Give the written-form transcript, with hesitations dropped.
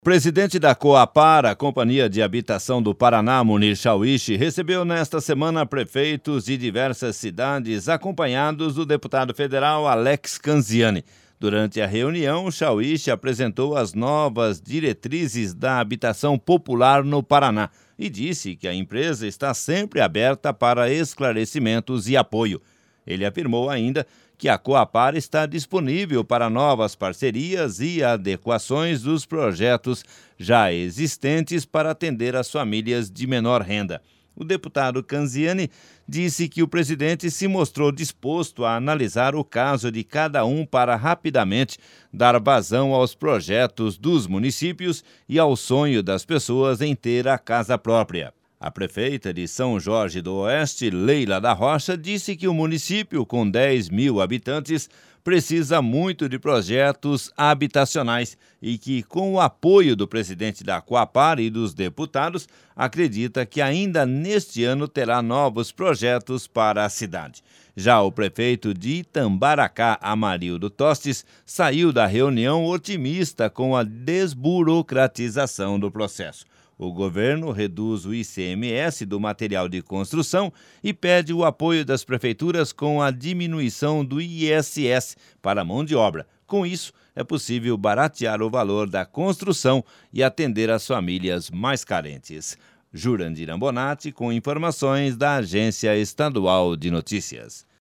O presidente da Coapar, a Companhia de Habitação do Paraná, Munir Chauíche, recebeu nesta semana prefeitos de diversas cidades, acompanhados do deputado federal Alex Canziani. Durante a reunião, Chauíche apresentou as novas diretrizes da habitação popular no Paraná e disse que a empresa está sempre aberta para esclarecimentos e apoio. Ele afirmou ainda que a Coapar está disponível para novas parcerias e adequações dos projetos já existentes para atender as famílias de menor renda. O deputado Canziani disse que o presidente se mostrou disposto a analisar o caso de cada um para rapidamente dar vazão aos projetos dos municípios e ao sonho das pessoas em ter a casa própria. A prefeita de São Jorge do Oeste, Leila da Rocha, disse que o município, com 10 mil habitantes, precisa muito de projetos habitacionais e que, com o apoio do presidente da Coapar e dos deputados, acredita que ainda neste ano terá novos projetos para a cidade. Já o prefeito de Itambaracá, Amarildo Tostes, saiu da reunião otimista com a desburocratização do processo. O governo reduz o ICMS do material de construção e pede o apoio das prefeituras com a diminuição do ISS para a mão de obra. Com isso, é possível baratear o valor da construção e atender as famílias mais carentes. Jurandir Ambonati, com informações da Agência Estadual de Notícias.